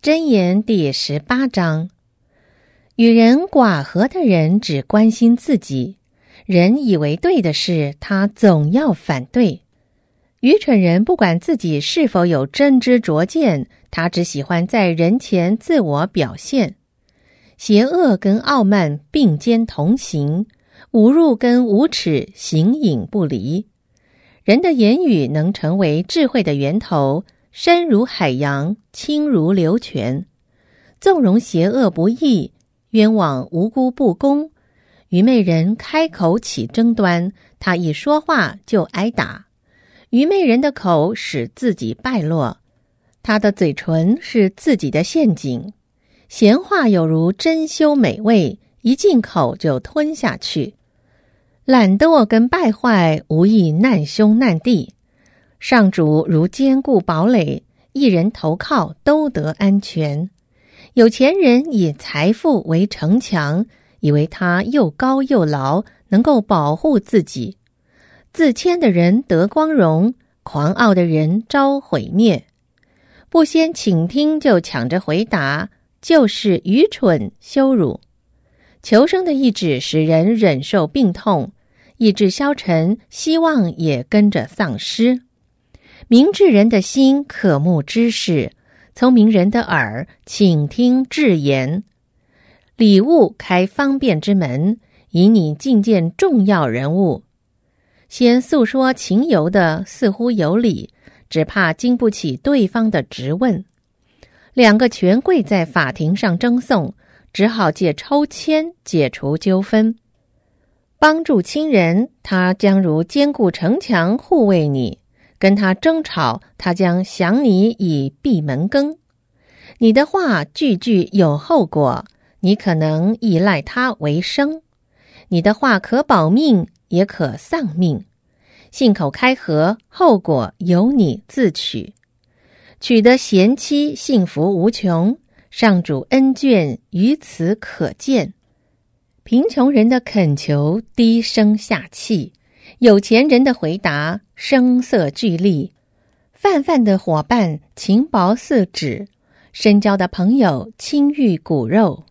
箴言第18章，与人寡合的人只关心自己，人以为对的事，他总要反对。愚蠢人不管自己是否有真知灼见，他只喜欢在人前自我表现。邪恶跟傲慢并肩同行，侮辱跟无耻形影不离。人的言语能成为智慧的源头，深如海洋，清如流泉。纵容邪恶不义，冤枉无辜不公。愚昧人开口起争端，他一说话就挨打。愚昧人的口使自己败落，他的嘴唇是自己的陷阱。闲话有如珍馐美味，一进口就吞下去。懒惰跟败坏无异难兄难弟。上主如坚固堡垒，一人投靠都得安全。有钱人以财富为城墙，以为他又高又牢，能够保护自己。自谦的人得光荣，狂傲的人遭毁灭。不先倾听就抢着回答，就是愚蠢羞辱。求生的意志使人忍受病痛，意志消沉，希望也跟着丧失。明智人的心渴慕知识，聪明人的耳倾听智言。礼物开方便之门，引你觐见重要人物。先诉说情由的似乎有理，只怕经不起对方的质问。两个权贵在法庭上争讼，只好借抽签解除纠纷。帮助亲人，他将如坚固城墙护卫你；跟他争吵，他将降你以闭门羹。你的话句句有后果，你可能依赖他为生。你的话可保命，也可丧命。信口开河，后果由你自取。取得贤妻，幸福无穷，上主恩眷于此可见。贫穷人的恳求低声下气，有钱人的回答声色俱厉。泛泛的伙伴情薄似纸，深交的朋友轻遇骨肉。